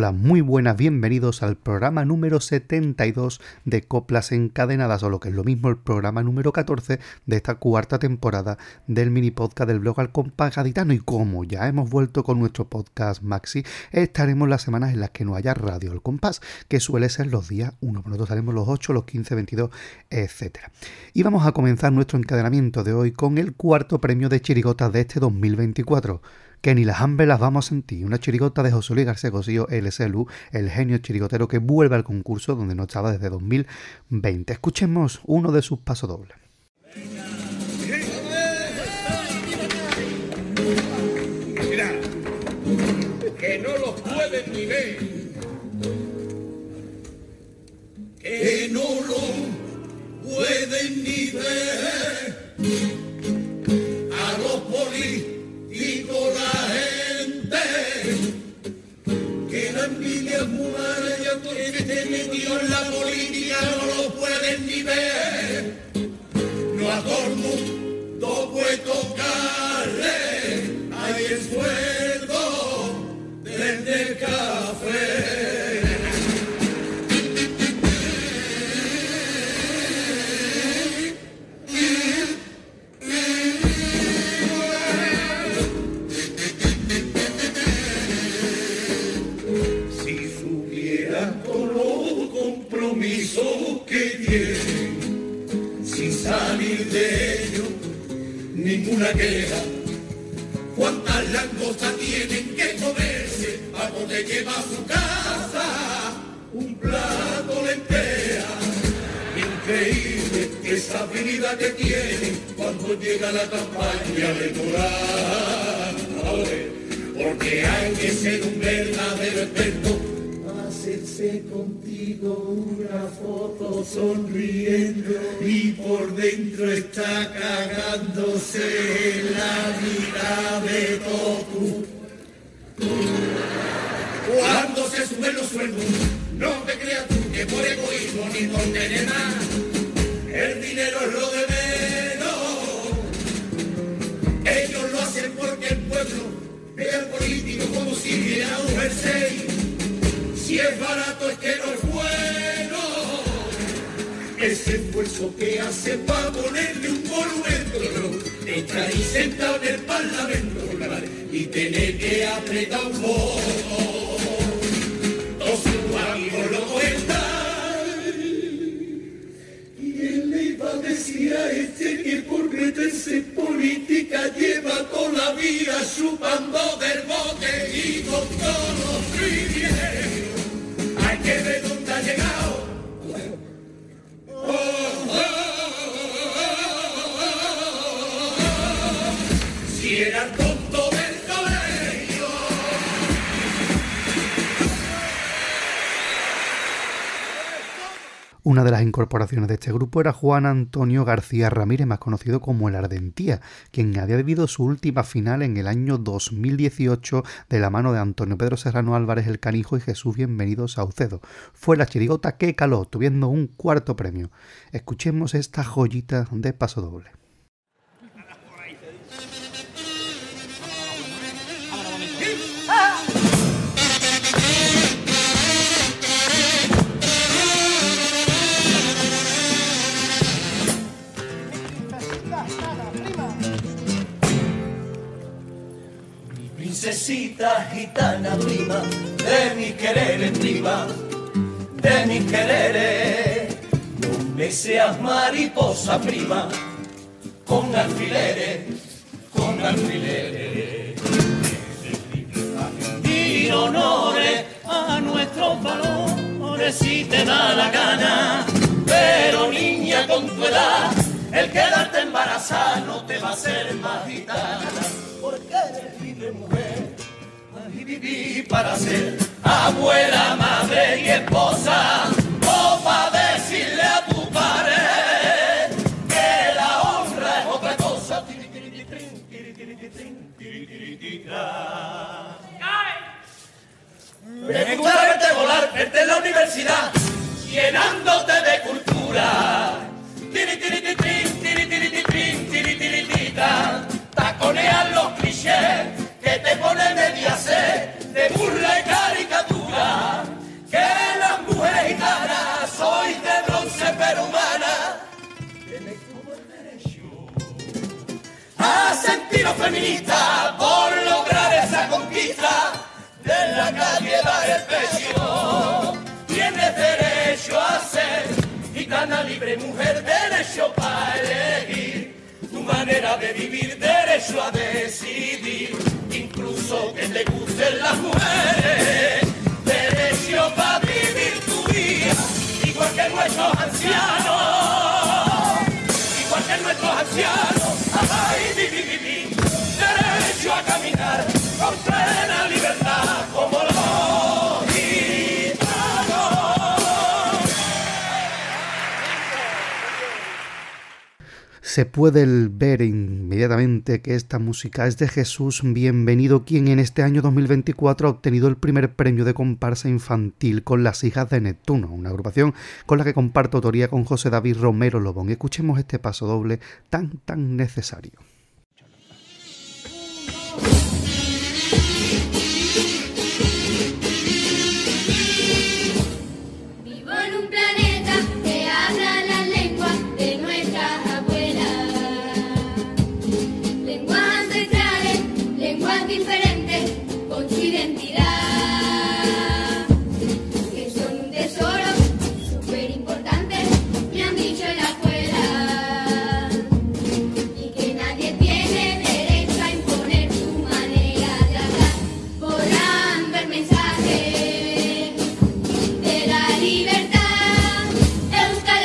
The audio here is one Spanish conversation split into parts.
Hola, muy buenas, bienvenidos al programa número 72 de Coplas Encadenadas, o lo que es lo mismo, el programa número 14 de esta cuarta temporada del mini podcast del blog Al Compás Gaditano. Y como ya hemos vuelto con nuestro podcast Maxi, estaremos las semanas en las que no haya Radio Al Compás, que suele ser los días 1, nosotros estaremos los 8, los 15, 22, etc. Y vamos a comenzar nuestro encadenamiento de hoy con el cuarto premio de chirigotas de este 2024. Que ni las hambre las vamos a sentir. Una chirigota de José Luis García Cosío, LSLU, el genio chirigotero que vuelve al concurso donde no estaba desde 2020. Escuchemos uno de sus pasodobles. Mira, que no los pueden ni ver. Que no lo pueden ni ver. A los políticos, la gente, que la envidia humana ya que esté metido en la política no lo pueden ni ver. No a todo el mundo puede tocarle, hay esfuerzo desde el café. Que tienen, sin salir de ello, ninguna queja. ¿Cuántas langostas tienen que comerse para poder llevar a su casa un plato de lentejas? Increíble esa habilidad que tienen cuando llega la campaña electoral. Porque hay que ser un verdadero experto. Hacerse contigo una foto sonriendo y por dentro está cagándose la vida de todo. Cuando se suben los sueldos, no te creas tú que por egoísmo ni por tener nada, el dinero es lo de menos. Ellos lo hacen porque el pueblo ve al político como si viera un jersey. Si es barato es que no es bueno. Ese esfuerzo que hace para ponerle un monumento, está ahí sentado en el parlamento y tener que apretar un botón. Todos sus amigos lo cuentan. Y él le iba a decir a este que por meterse en política lleva toda la vida chupando del bote y con todos los privilegios. Hay que ver dónde ha llegado. Si era el tonto del colegio. Una de las incorporaciones de este grupo era Juan Antonio García Ramírez, más conocido como el Ardentía, quien había vivido su última final en el año 2018 de la mano de Antonio Pedro Serrano Álvarez el Canijo y Jesús Bienvenido Saucedo. Fue la chirigota que caló, tuviendo un cuarto premio. Escuchemos esta joyita de pasodoble. Princesita gitana prima, de mis quereres prima, de mis quereres, no me seas mariposa prima, con alfileres, con alfileres. Y honores a nuestros valores si te da la gana, pero niña con tu edad, el quedarte embarazada no te va a hacer más gitana, porque eres libre mujer, y viví para ser abuela, madre y esposa, o para decirle a tu padre que la honra es otra cosa. Me gusta verte volar, verte en la universidad, llenándote de cultura. Taconean los clichés que te ponen media C de burla y caricatura. feminista por lograr esa conquista de la calle dar el pecho. Tienes derecho a ser gitana libre, mujer, derecho para elegir tu manera de vivir, derecho a decidir, incluso que te gusten las mujeres, derecho para vivir tu vida, igual que nuestros ancianos, igual que nuestros ancianos, ay, derecho a caminar con plena libertad como los Se puede ver inmediatamente que esta música es de Jesús Bienvenido, quien en este año 2024 ha obtenido el primer premio de comparsa infantil con Las Hijas de Neptuno, una agrupación con la que comparto autoría con José David Romero Lobón. Escuchemos este paso doble tan necesario. Vivo en un planeta que habla las lenguas de nuestras abuelas, lenguas ancestrales, lenguas diferentes con su identidad, que son un tesoro súper importante, me han dicho en la escuela, y que nadie tiene derecho a imponer su manera de hablar, volando el mensaje de la libertad. Euskal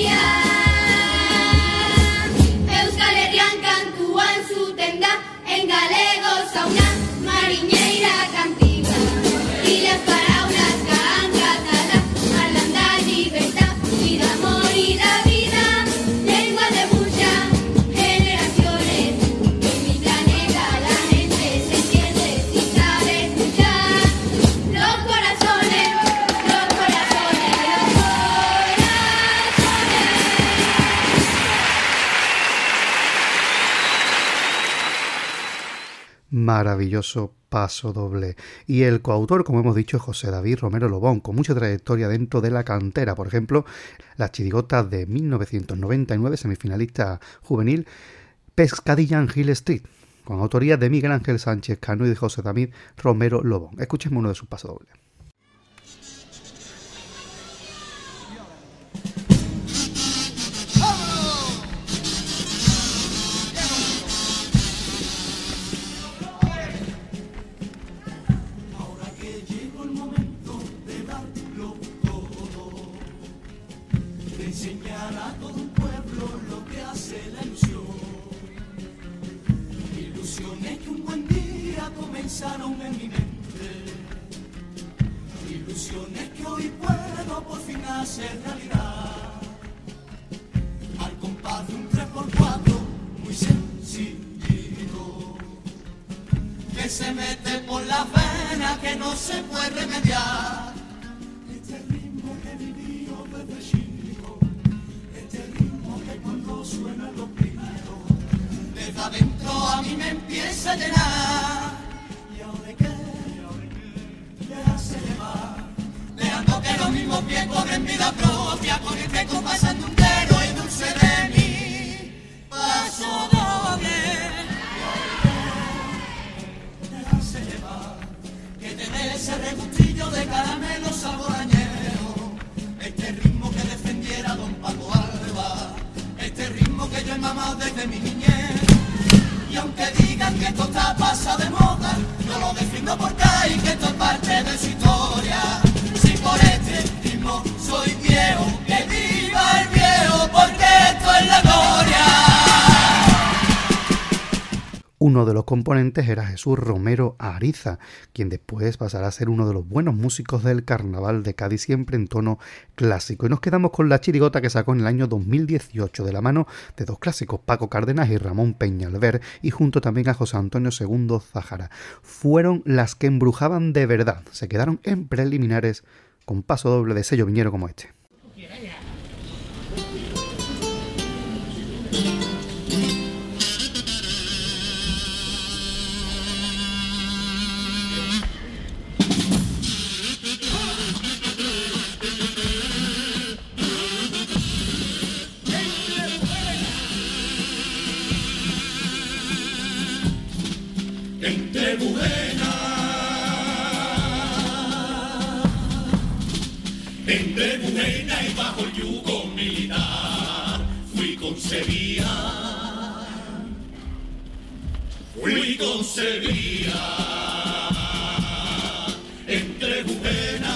Herrian kantuan zuten da, en galego zauna, mariñeira cantiga, y las palabras can catalán, hablan da libertad, y de amor y da vida, lengua de muchas generaciones. En mi planeta la gente se entiende si sabe escuchar los corazones, los corazones, los corazones. Maravilloso paso doble. Y el coautor, como hemos dicho, es José David Romero Lobón, con mucha trayectoria dentro de la cantera. Por ejemplo, la chirigota de 1999, semifinalista juvenil, Pescadilla en Hill Street, con autoría de Miguel Ángel Sánchez Cano y de José David Romero Lobón. Escuchemos uno de sus pasos dobles. Ahora que llegó el momento de darlo todo, de enseñar a todo un pueblo lo que hace la ilusión. Ilusiones que un buen día comenzaron en mi mente, ilusiones que hoy puedo por fin hacer realidad. Al compás de un 3x4 muy sencillito, que se mete por las venas, que no se puede remediar. Este ritmo que he vivido desde chico, este ritmo que cuando suena los gritos, desde adentro a mí me empieza a llenar. Y ahora hay que dejarse llevar, dejando que los mismos pies cobren vida propia, con este compás andundero y dulce de mí, paso doble. Dejarse llevar, que te dé ese regustillo de caramelo saborañero, este ritmo que defendiera don Paco Alba, este ritmo que yo he mamado desde mi niñez. Y aunque digan que esto está pasado de moda, yo lo defiendo porque hay que esto es parte de su historia. Si por este ritmo soy viejo, que viva el viejo, porque esto es la gloria. Uno de los componentes era Jesús Romero Ariza, quien después pasará a ser uno de los buenos músicos del Carnaval de Cádiz, siempre en tono clásico. Y nos quedamos con la chirigota que sacó en el año 2018 de la mano de dos clásicos, Paco Cárdenas y Ramón Peñalver, y junto también a José Antonio II Zájara. Fueron las que embrujaban de verdad. Se quedaron en preliminares con paso doble de sello viñero como este. Entre Bujena y bajo el yugo militar fui concebida. Entre Bujena,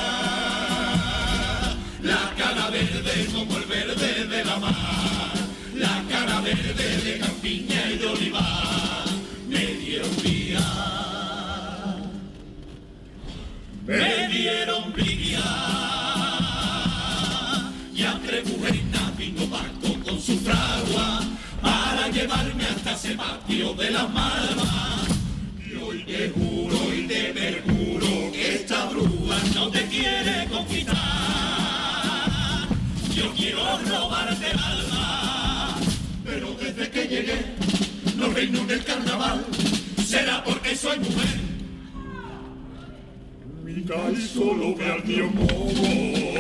la cara verde como el verde de la mar, la cara verde de campiña y de olivar, me dieron vía, me dieron vía. Y entre Bujena vino Paco con su fragua para llevarme hasta ese patio de las Malvas. Y hoy te juro y te perjuro que esta bruja no te quiere conquistar. Yo quiero robarte el alma, pero desde que llegué no reino en el carnaval. Será porque soy mujer. Mi calle solo ve al mío modo.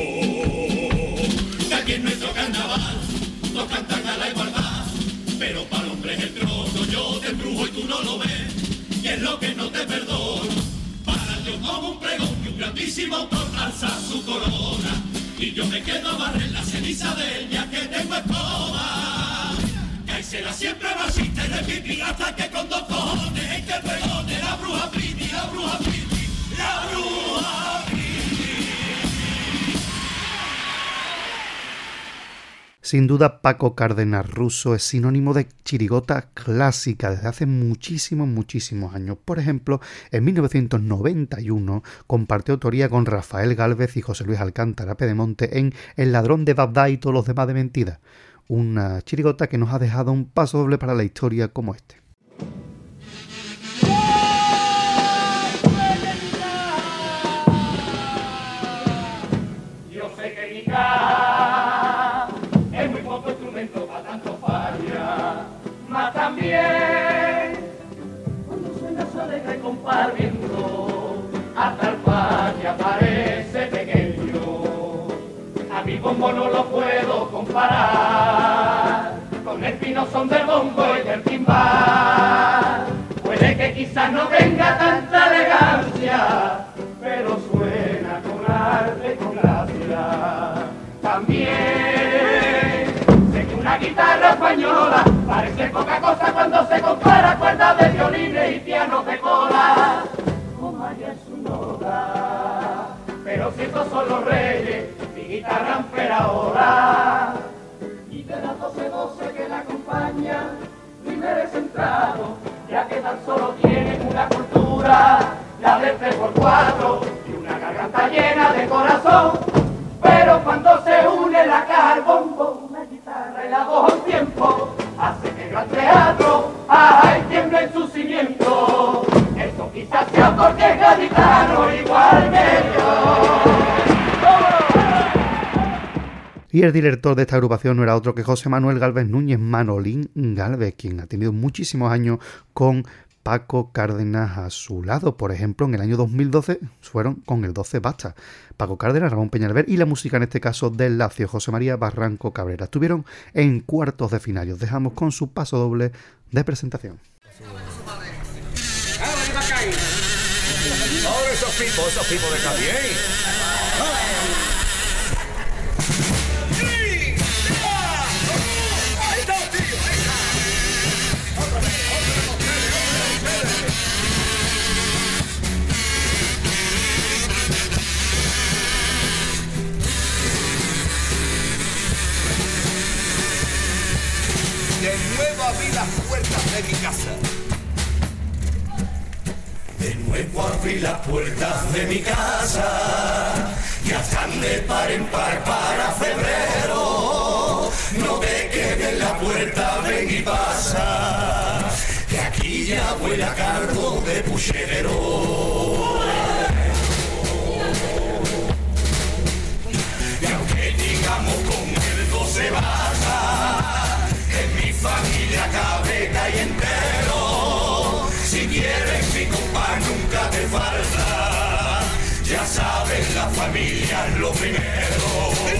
Que aquí en nuestro carnaval nos cantan a la igualdad, pero para el hombre es el trono. Yo te embrujo y tú no lo ves, y es lo que no te perdono. Para yo como un pregón y un grandísimo autor alza su corona, y yo me quedo a barrer la ceniza de ella que tengo escoba. Que ahí será siempre machista y de pipí hasta que con dos cojones es que pregone la bruja Priti, la bruja Priti, la bruja Priti. Sin duda, Paco Cárdenas Russo es sinónimo de chirigota clásica desde hace muchísimos años. Por ejemplo, en 1991 compartió autoría con Rafael Gálvez y José Luis Alcántara Pedemonte en El ladrón de Bagdad y todos los demás de mentira. Una chirigota que nos ha dejado un paso doble para la historia como este. Yo sé que mi casa es muy poco instrumento para tanto falla, mas también cuando suena su alegre compartiendo, hasta el falla parece pequeño. A mi bombo no lo puedo comparar con el fino son del bombo y del timbal. Puede que quizás no tenga tanta elegancia, pero suena con arte y con gracia. También sé que una guitarra española parece poca cosa cuando se compara cuerdas de violines y pianos de cola. Como haya es su nota, pero si estos son los reyes, mi guitarra ampera ahora. Y de las 12 que la acompañan, primer es centrado, ya que tan solo tienen una cultura, la del 3x4 y una garganta llena de corazón. Pero cuando se une la caja, el bombo, la guitarra y la voz al tiempo, hace que el gran teatro, ay, tiemble en su cimiento. Eso quizás sea porque es gaditano igual que yo. Y el director de esta agrupación no era otro que José Manuel Gálvez Núñez, Manolín Gálvez, quien ha tenido muchísimos años con Paco Cárdenas a su lado. Por ejemplo, en el año 2012 fueron con el 12 Basta. Paco Cárdenas, Ramón Peñalver y la música en este caso del Lacio, José María Barranco Cabrera. Estuvieron en cuartos de final. Os dejamos con su paso doble de presentación. Ahora esos tipos de también. De nuevo abrí las puertas de mi casa. De nuevo abrí las puertas de mi casa, ya están de par en par para febrero. No te quedes en la puerta, ven y pasa, que aquí ya huele a cargo de puchero. Y aunque digamos con el 12 basta, en mi familia cabe y entero. Si quieres mi compa nunca te falta, ya sabes la familia es lo primero.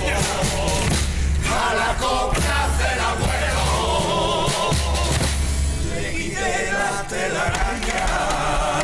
A la copla del abuelo le quité la telaraña.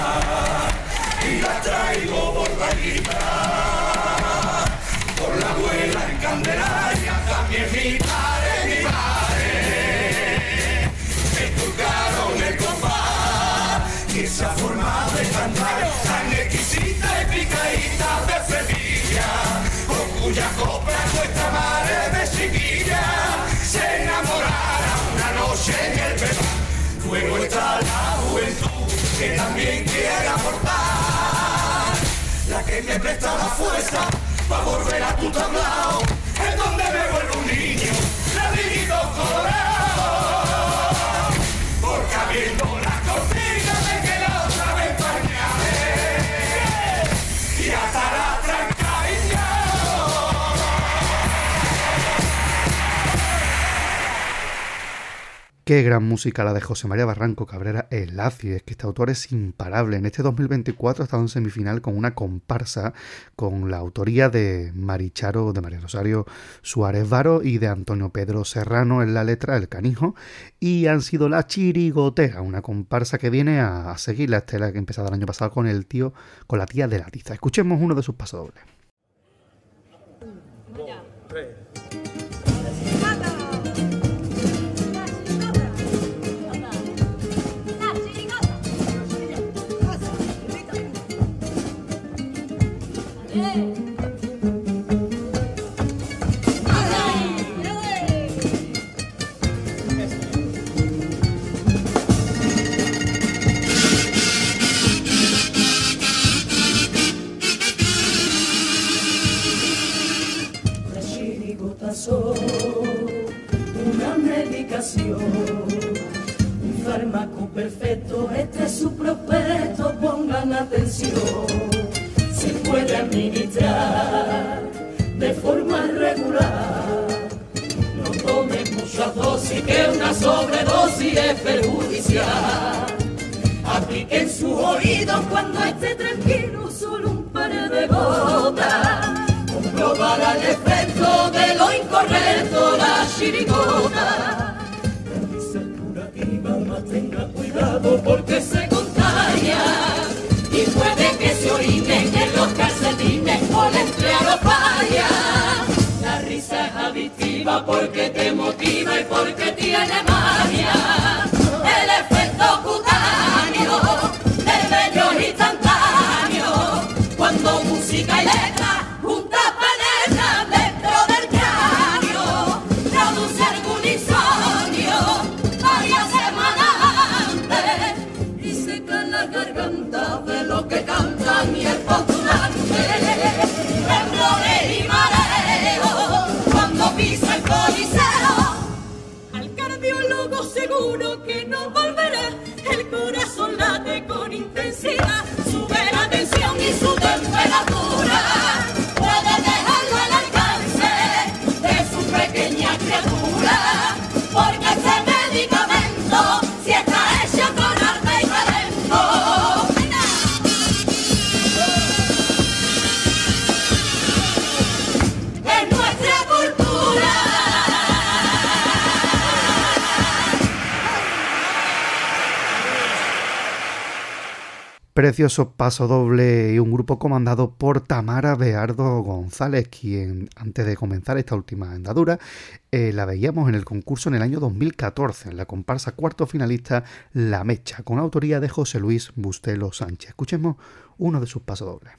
que también quiere aportar, la que me presta la fuerza para volver a tu tablao, es donde me vuelvo un niño, ladrillito colorado, porque abriendo la cortina me queda otra vez pañales y hasta la Qué gran música la de José María Barranco Cabrera, El Lacio. Es que este autor es imparable. En este 2024 ha estado en semifinal con una comparsa con la autoría de Maricharo, de María Rosario Suárez Varo y de Antonio Pedro Serrano en la letra, El Canijo, y han sido La Chirigotera, una comparsa que viene a seguir la estela que empezó el año pasado con la tía de la tiza. Escuchemos uno de sus pasodobles. 2, 3. Una medicación, un fármaco perfecto, este es su prospecto, pongan atención. Se puede administrar de forma regular, no tomen muchas dosis, que una sobredosis es perjudicial. Apliquen sus oídos cuando esté tranquilo, solo un par de gotas. Comprobará el efecto de lo incorrecto, la chirigota. Realiza curativa, más tenga cuidado porque se contagia. Y puede que se orinen en los calcetines o el empleado falla. La risa es adictiva porque te motiva y porque tiene magia. El efecto cutáneo, el bello instantáneo, cuando música y letra penetran dentro del cráneo, produce algún insomnio varias semanas antes y secan la garganta de lo que cantan y el postulante. Temblores y mareos cuando pisa el coliseo, al cardiólogo seguro que no volverá. El corazón late con intensidad, sube la tensión y su temperatura. Porque ese medicamento, si está hecho con arte y talento, es nuestra cultura. Precioso pasodoble y un grupo comandado por Tamara Beardo González, quien antes de comenzar esta última andadura la veíamos en el concurso en el año 2014, en la comparsa cuarto finalista La Mecha, con autoría de José Luis Bustelo Sánchez. Escuchemos uno de sus pasodobles.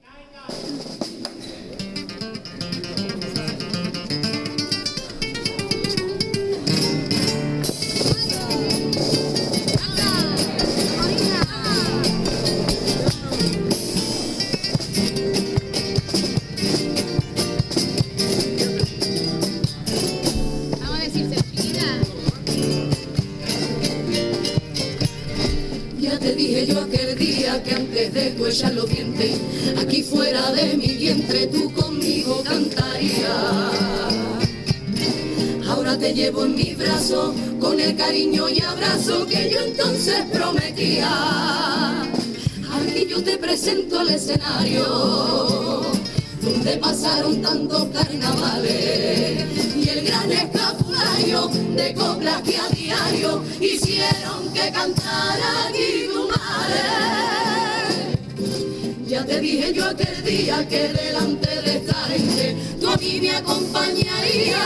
Que antes de tu echar los dientes, aquí fuera de mi vientre tú conmigo cantarías. Ahora te llevo en mis brazos con el cariño y abrazo que yo entonces prometía. Aquí yo te presento el escenario donde pasaron tantos carnavales y el gran escapulario de coplas que a diario hicieron que cantara aquí tu madre. Ya te dije yo aquel día que delante de esta gente tú a mí me acompañarías.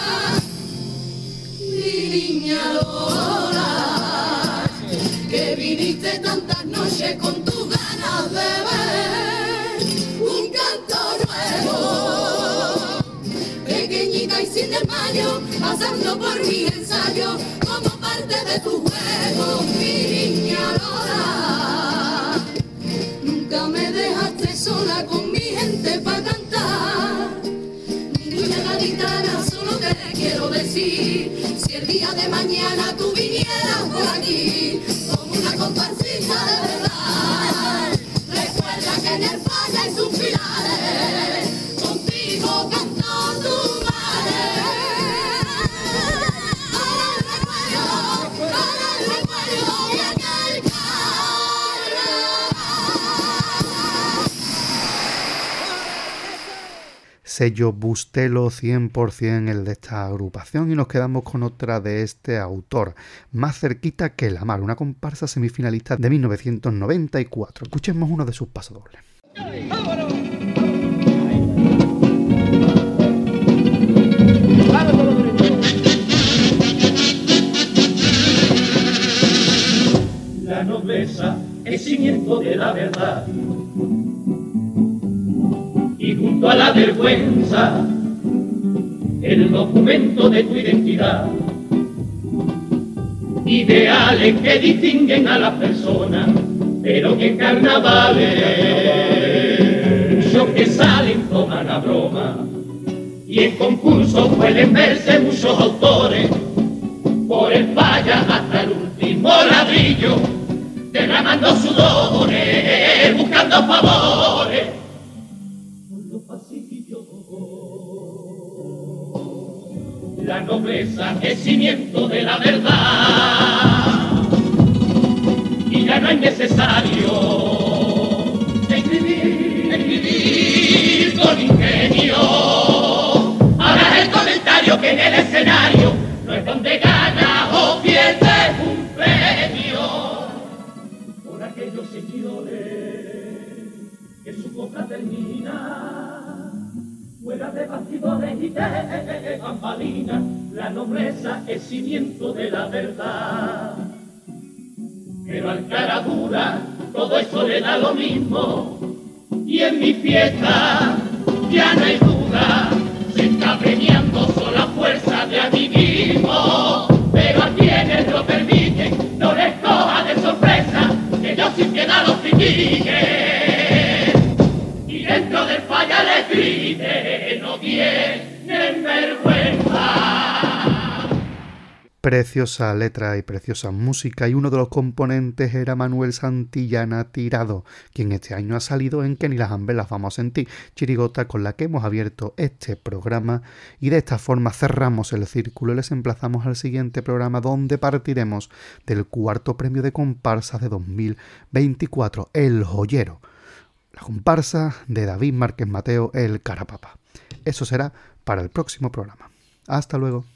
Mi niña Lola, que viniste tantas noches con tus ganas de ver un canto nuevo. Pequeñita y sin desmayo, pasando por mi ensayo como parte de tu juego, mi niña Lola. Si el día de mañana tú vinieras por aquí, como una comparsita de verdad, recuerda que en el falla y sus pilares, contigo cantó tu madre. Para el recuerdo de aquel carnaval. Sello Bustelo 100% el de esta agrupación, y nos quedamos con otra de este autor, Más cerquita que la mar, una comparsa semifinalista de 1994. Escuchemos uno de sus pasodobles. La nobleza es cimiento de la verdad, y junto a la vergüenza, el documento de tu identidad. Ideales que distinguen a las personas, pero que en carnavales, muchos que salen toman a broma, y en concursos pueden verse muchos autores, por el falla hasta el último ladrillo, derramando sudores, buscando favores. La nobleza es cimiento de la verdad, y ya no es necesario escribir con ingenio. Ahora es el comentario que en el escenario no es donde gana o pierde un premio. Por aquellos seguidores que su cosa termina fuera de bastidores y de bambalinas, la nobleza es cimiento de la verdad. Pero al cara dura todo eso le da lo mismo, y en mi fiesta ya no hay duda, se está premiando sola fuerza de amiguismo. Pero a quienes lo permiten no les coja de sorpresa, que yo sin piedad los critique, y dentro del falla les grite, no tienen vergüenza. Preciosa letra y preciosa música, y uno de los componentes era Manuel Santillana Tirado, quien este año ha salido en Que ni las hambres las vamos a sentir, chirigota con la que hemos abierto este programa, y de esta forma cerramos el círculo y les emplazamos al siguiente programa, donde partiremos del cuarto premio de comparsa de 2024, El Joyero, la comparsa de David Márquez Mateo, el Carapapa. Eso será para el próximo programa. Hasta luego.